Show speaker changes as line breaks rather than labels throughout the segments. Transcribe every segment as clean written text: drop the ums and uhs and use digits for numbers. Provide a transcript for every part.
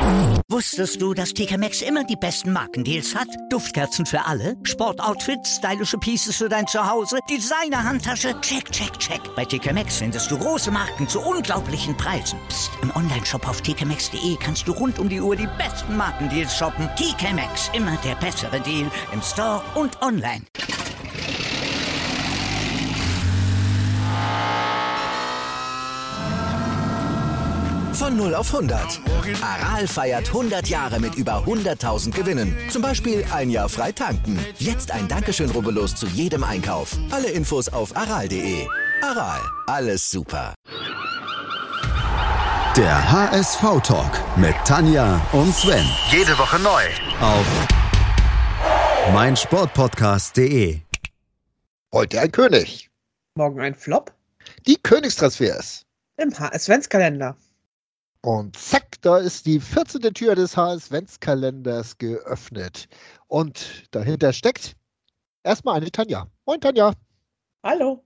Wusstest du, dass TK Maxx immer die besten Markendeals hat? Duftkerzen für alle, Sportoutfits, stylische Pieces für dein Zuhause, Designer-Handtasche, check, check, check. Bei TK Maxx findest du große Marken zu unglaublichen Preisen. Psst. Im Onlineshop auf tkmaxx.de kannst du rund um die Uhr die besten Markendeals shoppen. TK Maxx, immer der bessere Deal im Store und online.
Von 0 auf 100. Aral feiert 100 Jahre mit über 100.000 Gewinnen. Zum Beispiel ein Jahr frei tanken. Jetzt ein Dankeschön, rubbellos zu jedem Einkauf. Alle Infos auf aral.de. Aral, alles super.
Der HSV-Talk mit Tanja und Sven.
Jede Woche neu.
Auf meinsportpodcast.de.
Heute ein König.
Morgen ein Flop
Die Königstransfers.
im HS-Adventskalender.
Und zack, da ist die 14. Tür des HS-Adventskalenders geöffnet. Und dahinter steckt erstmal eine Tanja. Moin, Tanja.
Hallo.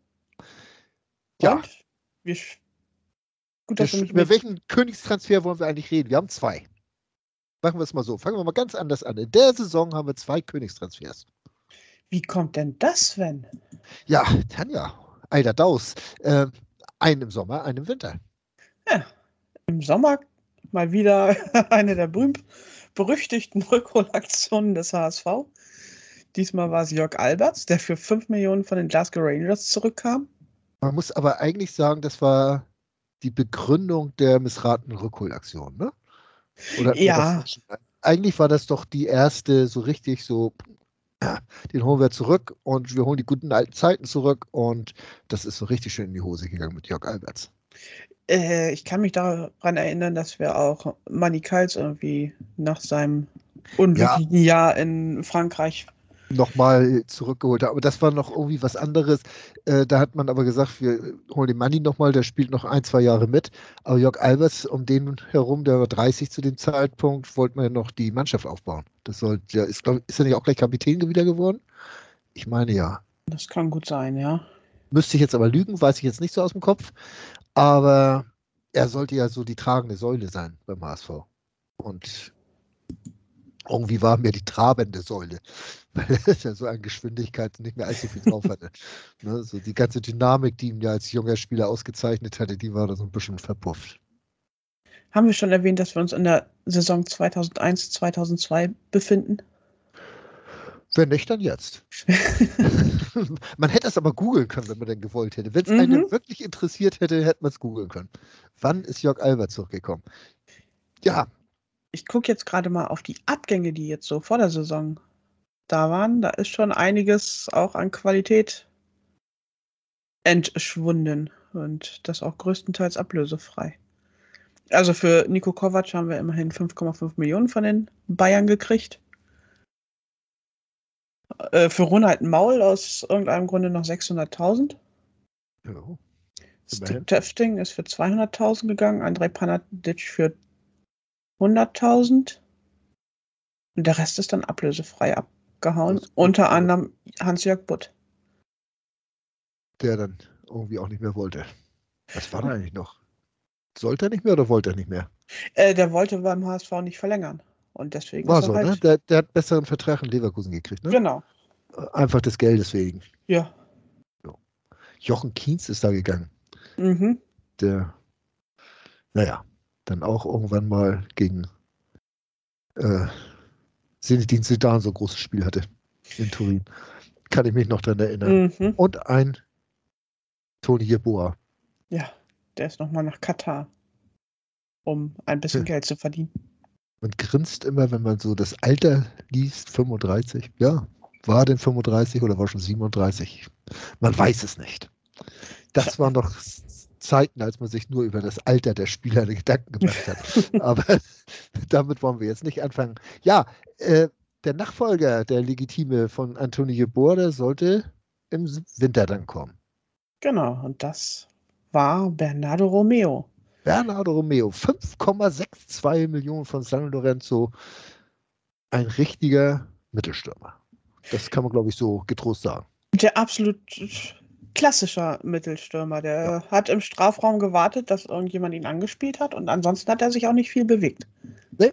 Ja.
Und? Gut, dass du mich
Über welchen Königstransfer wollen wir eigentlich reden? Wir haben 2. Machen wir es mal so. Fangen wir mal ganz anders an. In der Saison haben wir 2 Königstransfers.
Wie kommt denn das, Sven?
Ja, Tanja, Eider Daus. Einen im Sommer, einen im Winter.
Ja, im Sommer mal wieder eine der berüchtigten Rückholaktionen des HSV. Diesmal war es Jörg Albertz, der für 5 Millionen von den Glasgow Rangers zurückkam.
Man muss aber eigentlich sagen, das war die Begründung der missratenen Rückholaktion, ne? Oder
Ja.
Eigentlich war das doch die erste so richtig so, den holen wir zurück und wir holen die guten alten Zeiten zurück und das ist so richtig schön in die Hose gegangen mit Jörg Albertz.
Ich kann mich daran erinnern, dass wir auch Manny Kals irgendwie nach seinem unglücklichen Jahr in Frankreich
Nochmal zurückgeholt haben. Aber das war noch irgendwie was anderes. Da hat man aber gesagt, wir holen den Manni nochmal, der spielt noch 1-2 Jahre mit. Aber Jörg Albertz, um den herum, der war 30 zu dem Zeitpunkt, wollte man ja noch die Mannschaft aufbauen. Ist er nicht auch gleich Kapitän wieder geworden? Ich meine ja.
Das kann gut sein, ja.
Müsste ich jetzt aber lügen, weiß ich jetzt nicht so aus dem Kopf. Aber er sollte ja so die tragende Säule sein beim HSV. Und irgendwie war mir die trabende Säule, weil er ja so an Geschwindigkeit nicht mehr allzu viel drauf hatte. Ne, so die ganze Dynamik, die ihn ja als junger Spieler ausgezeichnet hatte, die war da so ein bisschen verpufft.
Haben wir schon erwähnt, dass wir uns in der Saison 2001, 2002 befinden?
Wenn nicht, dann jetzt. Man hätte es aber googeln können, wenn man denn gewollt hätte. Wenn es einen wirklich interessiert hätte, hätte man es googeln können. Wann ist Jörg Albertz zurückgekommen? Ja.
Ich gucke jetzt gerade mal auf die Abgänge, die jetzt so vor der Saison da waren. Da ist schon einiges auch an Qualität entschwunden und das auch größtenteils ablösefrei. Also für Niko Kovac haben wir immerhin 5,5 Millionen von den Bayern gekriegt. Für Ronald Maul aus irgendeinem Grunde noch 600.000.
Ja,
Steve Tefting ist für 200.000 gegangen, Andrej Panadic für 100.000. Und der Rest ist dann ablösefrei abgehauen. Unter anderem Hans-Jörg Butt.
Der dann irgendwie auch nicht mehr wollte. Was war da eigentlich noch? Sollte er nicht mehr oder wollte er nicht mehr?
Der wollte beim HSV nicht verlängern. Und deswegen
war
ist
so,
er halt...
ne? Der hat besseren Vertrag in Leverkusen gekriegt, ne?
Genau.
Einfach des Geldes wegen.
Ja.
So. Jochen Kienz ist da gegangen.
Mhm.
Der, naja, dann auch irgendwann mal gegen Zinedine Zidane so ein großes Spiel hatte in Turin. Kann ich mich noch daran erinnern.
Mhm.
Und ein Toni Yeboah.
Ja, der ist nochmal nach Katar, um ein bisschen Geld zu verdienen.
Man grinst immer, wenn man so das Alter liest, 35. Ja, war denn 35 oder war schon 37? Man weiß es nicht. Das waren doch Zeiten, als man sich nur über das Alter der Spieler Gedanken gemacht hat. Aber damit wollen wir jetzt nicht anfangen. Ja, der Nachfolger, der Legitime von Antonio Yeboah, der sollte im Winter dann kommen.
Genau, und das war Bernardo Romeo.
Bernardo Romeo, 5,62 Millionen von San Lorenzo. Ein richtiger Mittelstürmer. Das kann man, glaube ich, so getrost sagen.
Der absolut klassischer Mittelstürmer. Der hat im Strafraum gewartet, dass irgendjemand ihn angespielt hat und ansonsten hat er sich auch nicht viel bewegt.
Nee,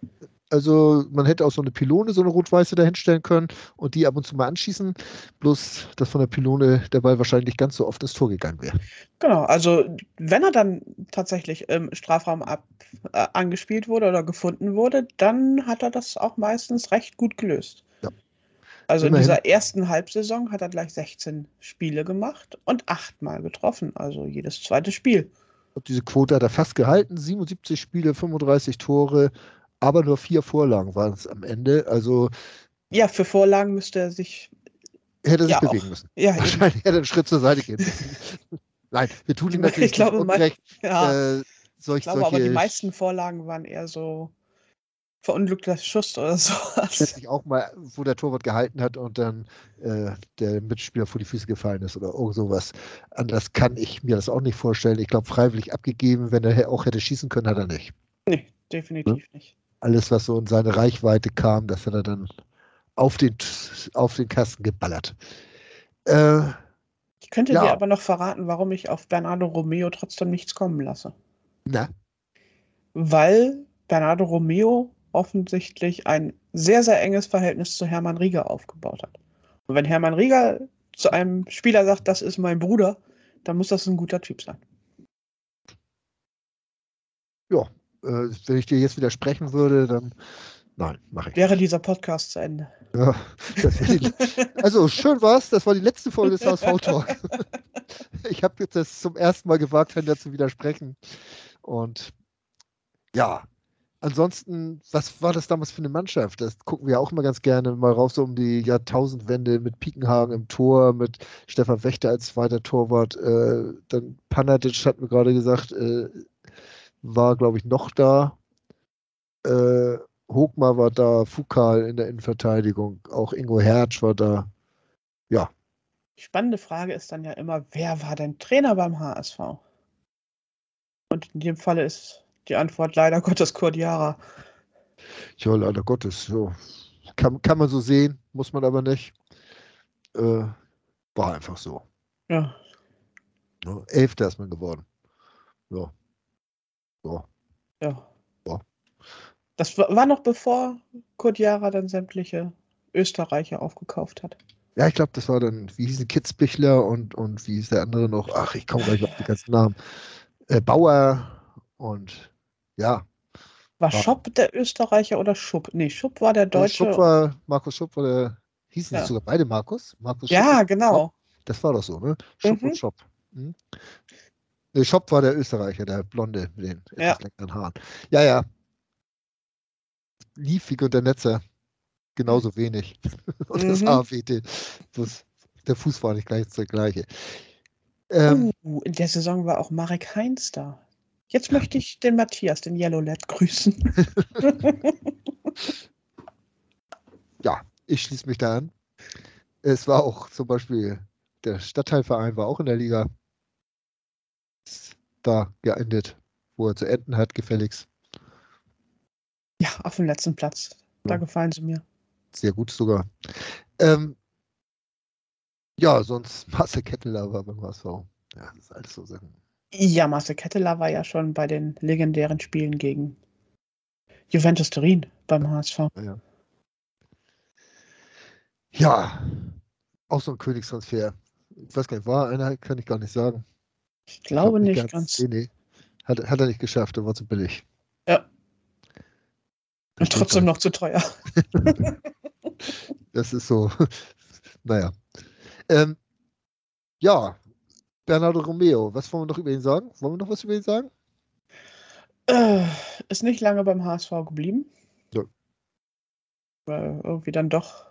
Also man hätte auch so eine Pylone, so eine rot-weiße dahinstellen können und die ab und zu mal anschießen. Bloß, dass von der Pylone der Ball wahrscheinlich nicht ganz so oft ins Tor gegangen wäre.
Genau, also wenn er dann tatsächlich im Strafraum angespielt wurde oder gefunden wurde, dann hat er das auch meistens recht gut gelöst.
Ja.
Also in
Immerhin.
dieser ersten Halbsaison hat er gleich 16 Spiele gemacht und 8-mal getroffen, also jedes zweite Spiel.
Und diese Quote hat er fast gehalten. 77 Spiele, 35 Tore, aber nur 4 Vorlagen waren es am Ende. Also
Ja, für Vorlagen müsste er sich
hätte er sich
ja auch.
bewegen müssen.
Ja, eben.
Wahrscheinlich hätte er einen Schritt zur Seite gehen müssen. Nein, wir tun ihm natürlich
Ich glaube,
nicht unrecht.
ja, ich glaube aber die
solche
meisten Vorlagen waren eher so verunglückter Schuss oder sowas.
schätze auch mal, wo der Torwart gehalten hat und dann der Mitspieler vor die Füße gefallen ist oder irgend sowas. Anders kann ich mir das auch nicht vorstellen. Ich glaube, freiwillig abgegeben, wenn er auch hätte schießen können, hat er nicht.
Nee, definitiv nicht.
Alles, was so in seine Reichweite kam, das hat er dann auf den Kasten geballert.
Ich könnte
Ja.
dir aber noch verraten, warum ich auf Bernardo Romeo trotzdem nichts kommen lasse.
Na,
Weil Bernardo Romeo offensichtlich ein sehr, sehr enges Verhältnis zu Hermann Rieger aufgebaut hat. Und wenn Hermann Rieger zu einem Spieler sagt, das ist mein Bruder, dann muss das ein guter Typ sein.
ja, wenn ich dir jetzt widersprechen würde, dann nein, mache ich
Wäre
nicht.
dieser Podcast zu Ende.
Ja, also schön war's, das war die letzte Folge des HSV-Talk. Ich habe jetzt das zum ersten Mal gewagt, Tanja zu widersprechen. Und ja, ansonsten, was war das damals für eine Mannschaft? Das gucken wir auch immer ganz gerne mal rauf, so um die Jahrtausendwende mit Piekenhagen im Tor, mit Stefan Wächter als zweiter Torwart. Dann Panatic, hatten wir gerade gesagt, war, glaube ich, noch da. Hochmar war da, Foucault in der Innenverteidigung, auch Ingo Hertz war da. Ja,
Die spannende Frage ist dann ja immer, wer war denn Trainer beim HSV? Und in dem Falle ist die Antwort leider Gottes Kurt Jara.
ja, leider Gottes. So. Kann man so sehen, muss man aber nicht. War einfach so.
Ja.
Ne? 11. ist man geworden. Ja. So.
Ja.
Ja.
Das war noch bevor Kurt Jara dann sämtliche Österreicher aufgekauft hat.
Ja, ich glaube, das war dann, wie hießen Kitzbichler und wie hieß der andere noch? Ach, ich komme gleich auf die ganzen Namen. Bauer und ja.
War Schopp der Österreicher oder Schupp? Nee, Schupp war der Deutsche.
Markus Schupp war der, hießen
Ja.
sogar beide Markus? Markus
Ja,
Schupp,
genau.
das war doch so, ne? Schupp
Mhm.
und Schopp. Hm? Nee, Schopp war der Österreicher, der Blonde mit den etwas längeren Haaren. Ja, ja. Liefig und der Netzer genauso wenig. Und das
Mhm.
AWT. Der Fuß war nicht gleich der gleiche.
In der Saison war auch Marek Heinz da. Jetzt möchte ich den Matthias, den Yellow Lad, grüßen.
Ja, ich schließe mich da an. Es war auch zum Beispiel, der Stadtteilverein war auch in der Liga. Ist da geendet, wo er zu enden hat, gefälligst.
Ja, auf dem letzten Platz. Da
Ja.
gefallen sie mir.
Sehr gut sogar. Ja, sonst Marcel Ketteler war beim HSV. Ja, das ist alles so Sachen.
Ja, Marcel Ketteler war ja schon bei den legendären Spielen gegen Juventus Turin beim HSV.
Ja, auch so ein Königstransfer. Ich weiß gar nicht, war einer, kann ich gar nicht sagen.
Ich glaube
glaub
nicht ganz.
Nee. Hat er nicht geschafft, der war zu billig.
Ja.
Das
Und trotzdem noch zu teuer.
Das ist so, naja. Ja, Bernardo Romeo, was wollen wir noch über ihn sagen? Wollen wir noch was über ihn sagen?
Ist nicht lange beim HSV geblieben.
Ja.
Weil irgendwie dann doch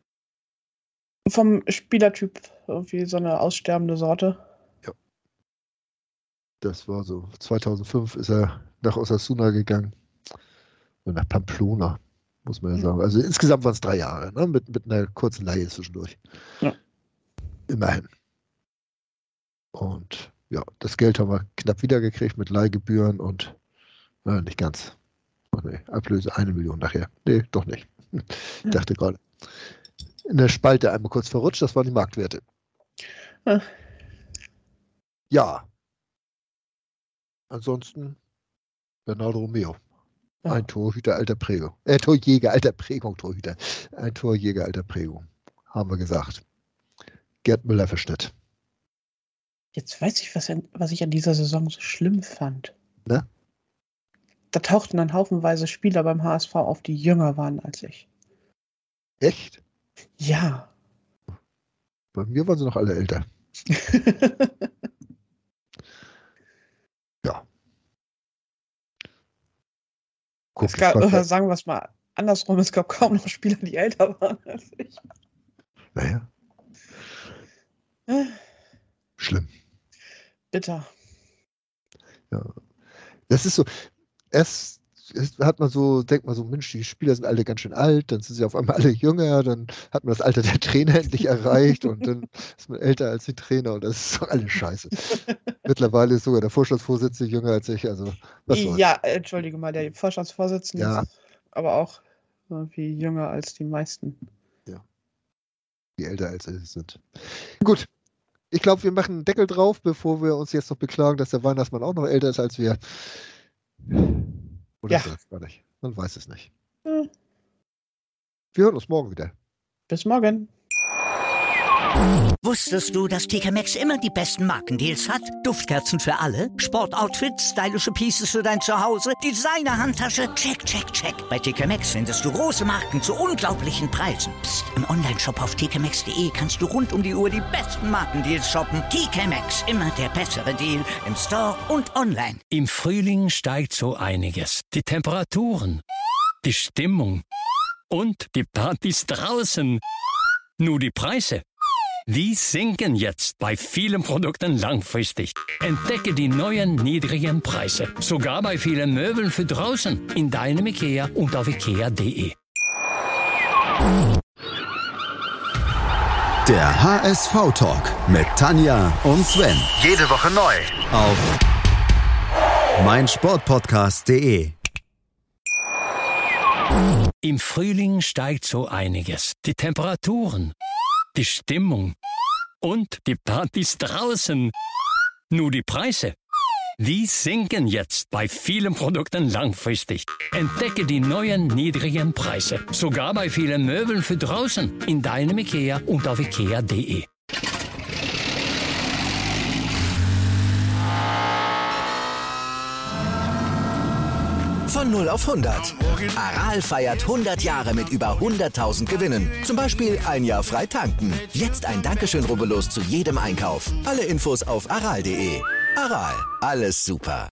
vom Spielertyp irgendwie so eine aussterbende Sorte.
Ja. Das war so. 2005 ist er nach Osasuna gegangen. Und nach Pamplona, muss man ja sagen. Also insgesamt waren es 3 Jahre, ne? Mit einer kurzen Leihe zwischendurch.
Ja.
Immerhin. Und ja, das Geld haben wir knapp wiedergekriegt mit Leihgebühren und nicht ganz. Oh, nee, Ablöse 1 Million nachher. Nee, doch nicht. Ich dachte gerade. In der Spalte einmal kurz verrutscht, das waren die Marktwerte.
Ja.
Ja. Ansonsten Bernardo Romeo.
Ja.
Ein Torhüter alter Prägung. Torjäger alter Prägung, Torhüter. Ein Torjäger alter Prägung. Haben wir gesagt. Gerd Müller-Verschnitt.
Jetzt weiß ich, was ich an dieser Saison so schlimm fand.
Ne?
Da tauchten dann haufenweise Spieler beim HSV auf, die jünger waren als ich.
Echt?
Ja.
Bei mir waren sie noch alle älter. Ja. Guck,
Sagen wir es mal andersrum, es gab kaum noch Spieler, die älter waren als ich.
Naja. Schlimm.
Bitter.
Ja. Das ist so, erst hat man so, denkt man so, Mensch, die Spieler sind alle ganz schön alt, dann sind sie auf einmal alle jünger, dann hat man das Alter der Trainer endlich erreicht und dann ist man älter als die Trainer und das ist doch alles scheiße. Mittlerweile ist sogar der Vorstandsvorsitzende jünger als ich, also was soll's.
Ja, entschuldige mal, der Vorstandsvorsitzende
Ja.
ist aber auch irgendwie jünger als die meisten.
Ja. Die älter als sie sind. Gut. Ich glaube, wir machen einen Deckel drauf, bevor wir uns jetzt noch beklagen, dass der Weihnachtsmann auch noch älter ist als wir. Oder
Ja.
ist das gar nicht? Man weiß es nicht.
Hm.
Wir hören uns morgen wieder.
Bis morgen.
Wusstest du, dass TK Maxx immer die besten Markendeals hat? Duftkerzen für alle, Sportoutfits, stylische Pieces für dein Zuhause, Designer-Handtasche, check, check, check. Bei TK Maxx findest du große Marken zu unglaublichen Preisen. Psst. Im Onlineshop auf tkmaxx.de kannst du rund um die Uhr die besten Markendeals shoppen. TK Maxx, immer der bessere Deal im Store und online.
Im Frühling steigt so einiges. Die Temperaturen, die Stimmung und die Partys draußen. Nur die Preise, die sinken jetzt bei vielen Produkten langfristig. Entdecke die neuen niedrigen Preise. Sogar bei vielen Möbeln für draußen. In deinem IKEA und auf IKEA.de.
Der HSV-Talk mit Tanja und Sven.
Jede Woche neu.
Auf meinsportpodcast.de.
Im Frühling steigt so einiges. Die Temperaturen, die Stimmung und die Partys draußen. Nur die Preise, die sinken jetzt bei vielen Produkten langfristig. Entdecke die neuen niedrigen Preise. Sogar bei vielen Möbeln für draußen. In deinem IKEA und auf IKEA.de.
Von 0 auf 100. Aral feiert 100 Jahre mit über 100.000 Gewinnen. Zum Beispiel ein Jahr frei tanken. Jetzt ein Dankeschön, rubbellos zu jedem Einkauf. Alle Infos auf aral.de. Aral, alles super.